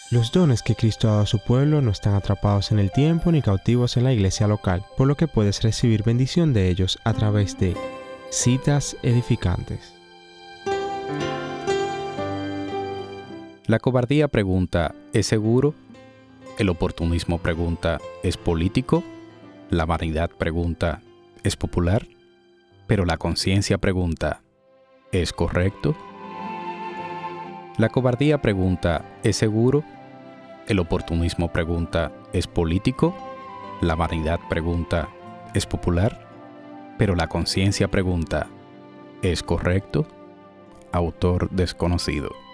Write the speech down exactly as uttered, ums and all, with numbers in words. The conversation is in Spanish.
Los dones que Cristo ha dado a su pueblo no están atrapados en el tiempo ni cautivos en la iglesia local, por lo que puedes recibir bendición de ellos a través de citas edificantes. La cobardía pregunta, ¿es seguro? El oportunismo pregunta, ¿es político? La vanidad pregunta, ¿es popular? Pero la conciencia pregunta, ¿es correcto? La cobardía pregunta, ¿es seguro? El oportunismo pregunta, ¿es político? La vanidad pregunta, ¿es popular? Pero la conciencia pregunta, ¿es correcto? Autor desconocido.